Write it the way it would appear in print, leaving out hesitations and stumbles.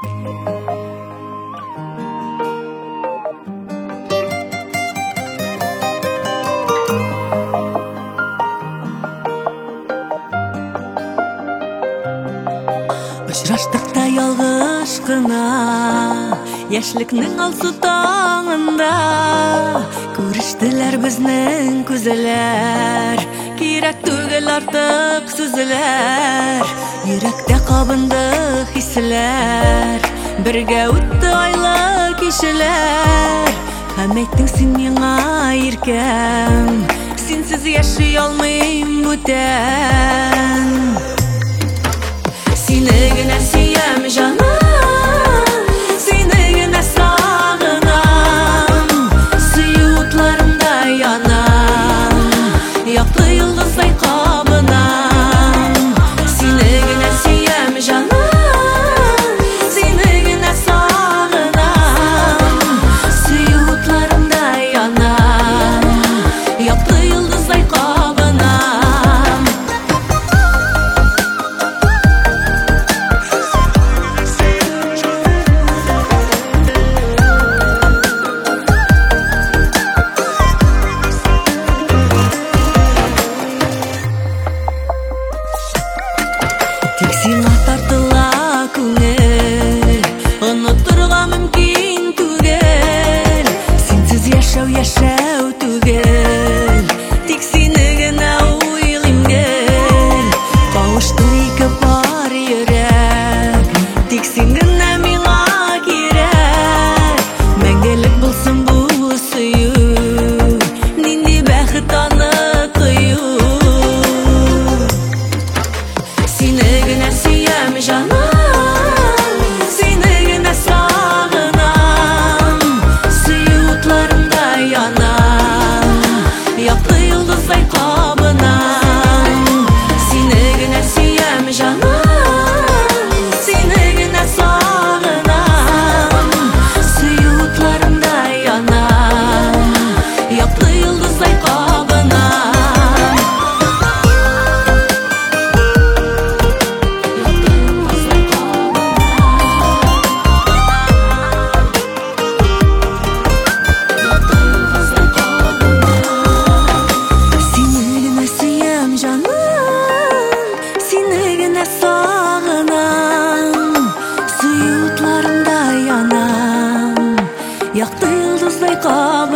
Очраштык та ялгыш кына яшьлекнең алсу таңында. Күрештеләр безнең күзләр, кирәк түгел артык сүзләр. Йөрәктә кабынды хисләр, бергә үтте айлы кичләр. Һәм әйттең син миңа иркәм, синсез яши алмыйм бүтән. Сине генә сөям җаным, сине генә сагынам. Сөю утларында янам, якты йолдыздай кабынам. Сине генә сөям җаным, сине генә сагынам. Сөю утларында янам, якты йолдыздай кабынам. Тик сиңа тартыла күңел, онытырга мөмкин түгел. Синсез яшәү түгел, тик сине генә уйлыйм гел. Кавышты ике пар йөрәк, тик син генә миңа кирәк. Мәңгелек булсын бу сөю, нинди бәхет аны тою. Сине генә сөям җаным, сине генә сагынам. Сөю утларында янам, якты йолдыздай кабынам. Сине генә сөям җаным, сине генә сагынам. Сөю утларында янам, якты йолдыздай кабынам. Сине генә сөям җаным, сине генә сагынам. Сөю утларында янам, якты йолдыздай кабынам.